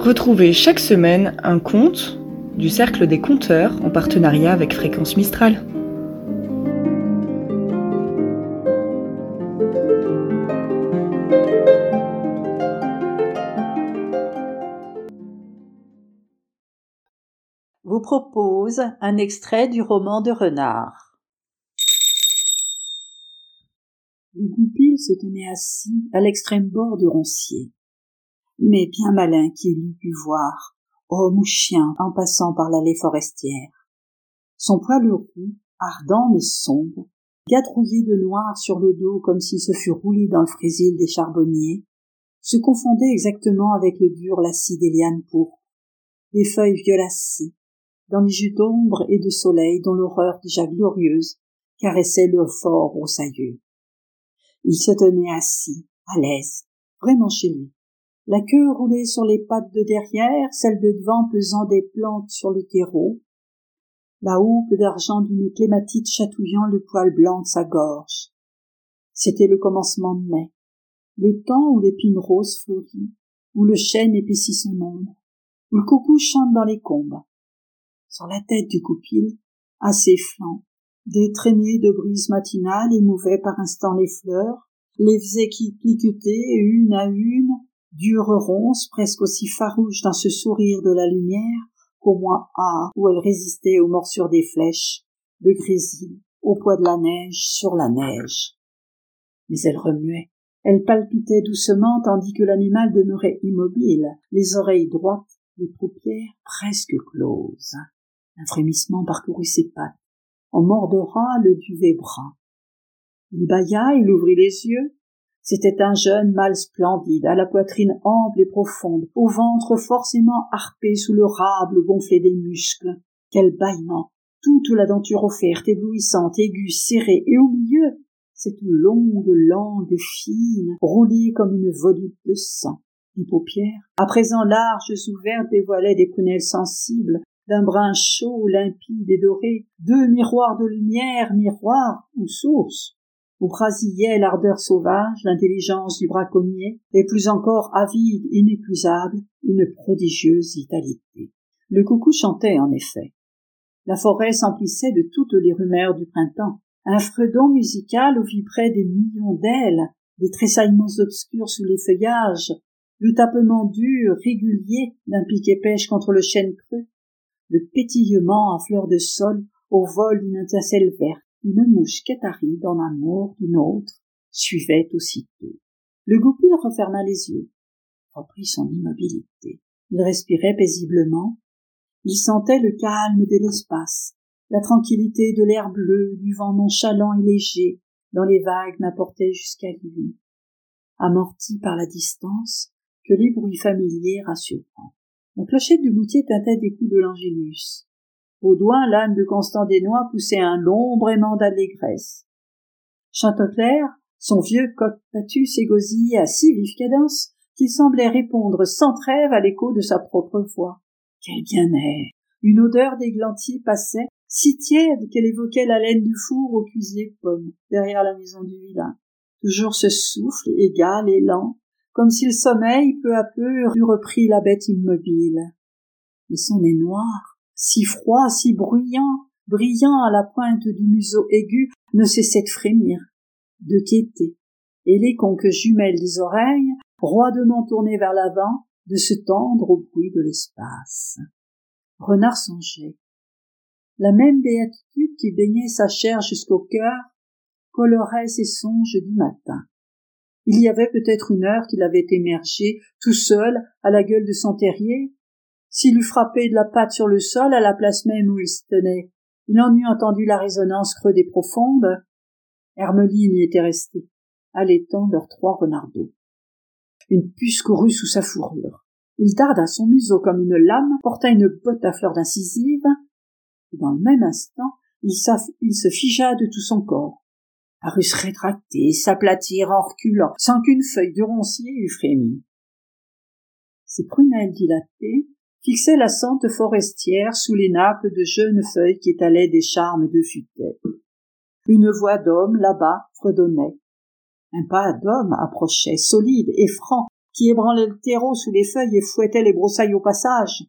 Retrouvez chaque semaine un conte du Cercle des Conteurs en partenariat avec Fréquence Mistral. Vous propose un extrait du roman de Renard. Le goupil se tenait assis à l'extrême bord du roncier. Mais bien malin qu'il eût pu voir, homme ou chien, en passant par l'allée forestière. Son poil roux, ardent mais sombre, gadrouillé de noir sur le dos comme s'il se fût roulé dans le frésil des charbonniers, se confondait exactement avec le dur lacis des lianes pourpres, des feuilles violacées, dans les jus d'ombre et de soleil dont l'horreur déjà glorieuse caressait le fort broussailleux. Il se tenait assis, à l'aise, vraiment chez lui. La queue roulée sur les pattes de derrière, celle de devant pesant des plantes sur le terreau, la houppe d'argent d'une clématite chatouillant le poil blanc de sa gorge. C'était le commencement de mai, le temps où l'épine rose fleurit, où le chêne épaissit son ombre, où le coucou chante dans les combes. Sur la tête du goupil, à ses flancs, des traînées de brise matinale émouvaient par instants les fleurs, les faisaient cliqueter une à une, dures ronces presque aussi farouches dans ce sourire de la lumière qu'au mois A où elles résistaient aux morsures des flèches, de grésil, au poids de la neige sur la neige. Mais elles remuaient, elles palpitaient doucement tandis que l'animal demeurait immobile, les oreilles droites, les paupières presque closes. Un frémissement parcourut ses pattes. On mordora le duvet brun. Il bâilla, il ouvrit les yeux. C'était un jeune mâle splendide, à la poitrine ample et profonde, au ventre forcément harpé sous le râble gonflé des muscles. Quel bâillement! Toute la denture offerte, éblouissante, aiguë, serrée, et au milieu, cette longue langue fine, roulée comme une volute de sang. Les paupières, à présent larges, ouvertes, dévoilaient des prunelles sensibles, d'un brun chaud, limpide et doré, deux miroirs de lumière, miroirs ou sources, où brasillait l'ardeur sauvage, l'intelligence du braconnier, et plus encore avide, inépuisable, une prodigieuse vitalité. Le coucou chantait, en effet. La forêt s'emplissait de toutes les rumeurs du printemps, un fredon musical où vibraient des millions d'ailes, des tressaillements obscurs sous les feuillages, le tapement dur, régulier, d'un piquet-pêche contre le chêne creux, le pétillement à fleur de sol au vol d'une étincelle verte, une mouche catharide en amour d'une autre, suivait aussitôt. Le goupil referma les yeux, reprit son immobilité. Il respirait paisiblement. Il sentait le calme de l'espace, la tranquillité de l'air bleu, du vent nonchalant et léger, dont les vagues n'apportaient jusqu'à lui, amorti par la distance que les bruits familiers rassurants. La clochette du goutier tintait des coups de l'angélus. Au doigt, l'âne de Constant Desnois poussait un long braiement d'allégresse. Chanteclair, son vieux coq battu, s'égosillait à si vive cadence qu'il semblait répondre sans trêve à l'écho de sa propre voix. Quel bien-être! Une odeur d'églantier passait, si tiède qu'elle évoquait l'haleine du four au cuisier de pommes, derrière la maison du vilain. Toujours ce souffle égal et lent, comme si le sommeil, peu à peu, eût repris la bête immobile. Mais son nez noir, si froid, si bruyant, brillant à la pointe du museau aigu, ne cessait de frémir, de quêter, et les conques jumelles des oreilles, roidement tournées vers l'avant, de se tendre au bruit de l'espace. Renard songeait. La même béatitude qui baignait sa chair jusqu'au cœur colorait ses songes du matin. Il y avait peut-être une heure qu'il avait émergé, tout seul, à la gueule de son terrier. S'il eût frappé de la patte sur le sol, à la place même où il se tenait, il en eût entendu la résonance creux et profonde. Hermeline y était restée, allaitant leurs 3 renardeaux. Une puce courut sous sa fourrure. Il darda son museau comme une lame, porta une botte à fleur d'incisive, et dans le même instant, il se figea de tout son corps, parut se rétracter, s'aplatir en reculant, sans qu'une feuille de roncier eût frémi. Ses prunelles dilatées fixaient la sente forestière sous les nappes de jeunes feuilles qui étalaient des charmes de futaie. Une voix d'homme, là-bas, fredonnait. Un pas d'homme approchait, solide et franc, qui ébranlait le terreau sous les feuilles et fouettait les broussailles au passage.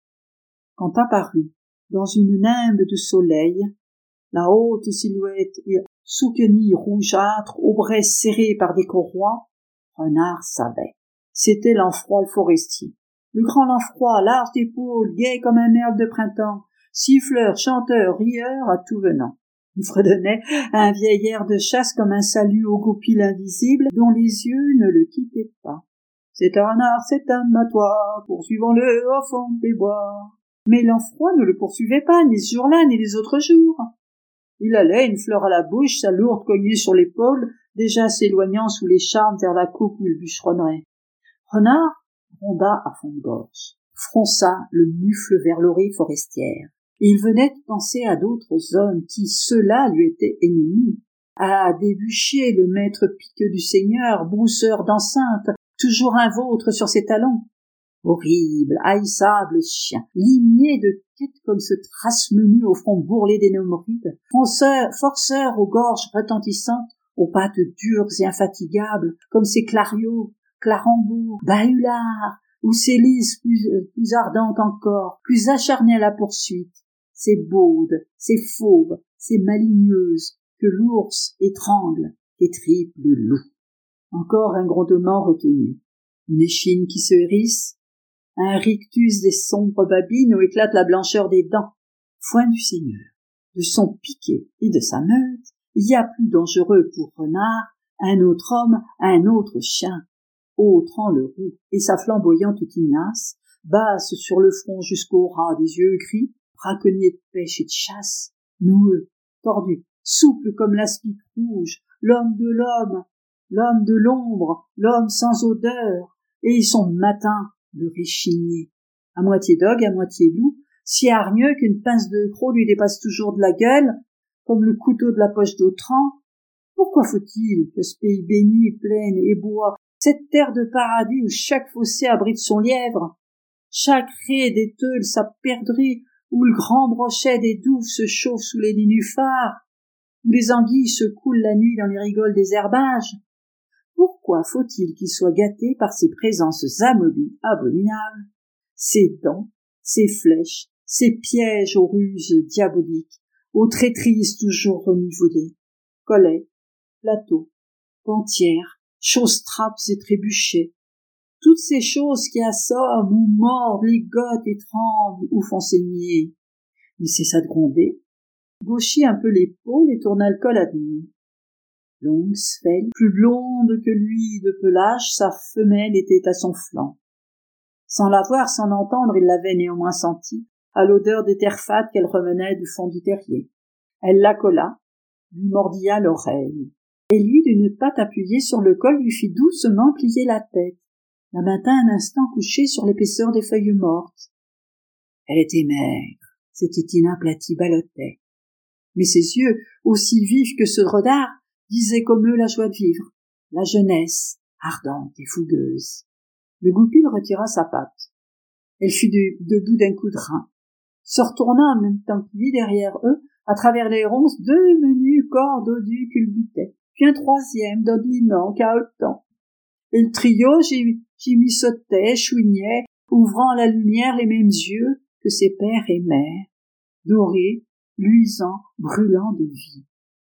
Quand apparut, dans une nimbe de soleil, la haute silhouette sous quenille rougeâtre, aux brais serrés par des courroies, Renard savait. C'était Lanfroy le forestier. Le grand Lanfroy, large d'épaules, gai comme un merle de printemps, siffleur, chanteur, rieur, à tout venant. Il fredonnait un vieil air de chasse comme un salut aux goupilles invisibles dont les yeux ne le quittaient pas. C'est un renard, c'est un matois, poursuivons-le au fond des bois. Mais Lanfroy ne le poursuivait pas, ni ce jour-là, ni les autres jours. Il allait, une fleur à la bouche, sa lourde cognée sur l'épaule, déjà s'éloignant sous les charmes vers la coupe où il bûcheronnerait. Renard ronda à fond de gorge, fronça le mufle vers l'oreille forestière. Il venait de penser à d'autres hommes qui, ceux-là, lui étaient ennemis, à Débucher, le maître piqueux du seigneur, brousseur d'enceinte, toujours un vôtre sur ses talons. Horrible, haïssable chien, ligné de quêtes comme ce trace-menu au front bourrelé des Némorides, forceur aux gorges retentissantes, aux pattes dures et infatigables, comme ces Clariots, Clarambourg, Bahulards, ou ces lises plus ardentes encore, plus acharnées à la poursuite, ces baudes, ces fauves, ces maligneuses, que l'ours étrangle et triple le loup. Encore un grondement retenu, une échine qui se hérisse, un rictus des sombres babines où éclate la blancheur des dents. Foin du Seigneur, de son piquet et de sa meute, il y a plus dangereux pour Renard un autre homme, un autre chien, autrant le roux, et sa flamboyante tinasse, basse sur le front jusqu'au ras des yeux gris, braconnier de pêche et de chasse, noueux, tordu, souple comme l'aspic rouge, l'homme de l'homme, l'homme de l'ombre, l'homme sans odeur, et son matin, le réchigné, à moitié dogue, à moitié loup, si hargneux qu'une pince de croc lui dépasse toujours de la gueule, comme le couteau de la poche d'Autran. Pourquoi faut-il que ce pays béni, plaine et bois, cette terre de paradis où chaque fossé abrite son lièvre, chaque raie des teules sa perdrix, où le grand brochet des douves se chauffe sous les nénuphars, où les anguilles se coulent la nuit dans les rigoles des herbages, pourquoi faut-il qu'il soit gâté par ces présences abominables, ces dents, ces flèches, ces pièges aux ruses diaboliques, aux traîtrises toujours renivelées, collets, plateaux, pantières, choses-trappes et trébuchets, toutes ces choses qui assomment ou mordent, ligotent et tremblent ou font saigner. Il cessa de gronder, gauchit un peu l'épaule et tourna le col à demi. Longue, svelte, plus blonde que lui de pelage, sa femelle était à son flanc. Sans la voir, sans l'entendre, il l'avait néanmoins sentie, à l'odeur des terres fades qu'elle remenait du fond du terrier. Elle l'accola, lui mordilla l'oreille, et lui, d'une patte appuyée sur le col, lui fit doucement plier la tête, la maintint un instant couchée sur l'épaisseur des feuilles mortes. Elle était maigre, ses tétines aplaties ballottaient, mais ses yeux, aussi vifs que ceux de Renard, disaient comme eux la joie de vivre, la jeunesse, ardente et fougueuse. Le goupil retira sa patte. Elle fut debout d'un coup de rein, se retourna en même temps que lui derrière eux, à travers les ronces, deux menus corps dodus culbutaient, puis un troisième dodelinant, cahotant. Et le trio gémissotait, chouignait, ouvrant à la lumière les mêmes yeux que ses pères et mères, dorés, luisants, brûlants de vie.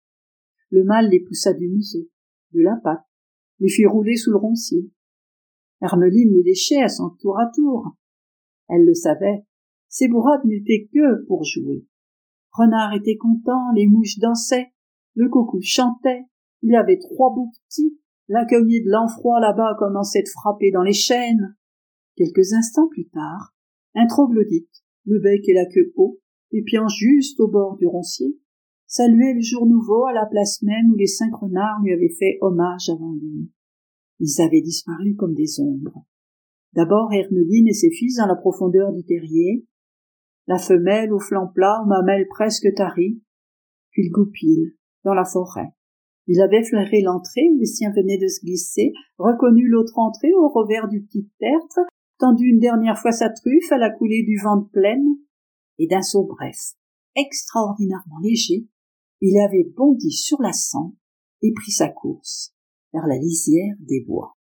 Le mâle les poussa du museau, de la patte, les fit rouler sous le roncier. Hermeline les léchait à son tour à tour. Elle le savait, ses bourrades n'étaient que pour jouer. Renard était content, les mouches dansaient, le coucou chantait, il avait 3 beaux petits, la cognée de Lanfroy là-bas commençait de frapper dans les chênes. Quelques instants plus tard, un troglodyte, le bec et la queue haut, épiant juste au bord du roncier, saluait le jour nouveau à la place même où les 5 renards lui avaient fait hommage avant lui. Ils avaient disparu comme des ombres. D'abord Hermeline et ses fils dans la profondeur du terrier, la femelle au flanc plat, aux mamelles presque taries, puis le goupil dans la forêt. Il avait flairé l'entrée où les siens venaient de se glisser, reconnu l'autre entrée au revers du petit tertre, tendu une dernière fois sa truffe à la coulée du vent de plaine, et d'un saut bref, extraordinairement léger, il avait bondi sur la cendre et pris sa course vers la lisière des bois.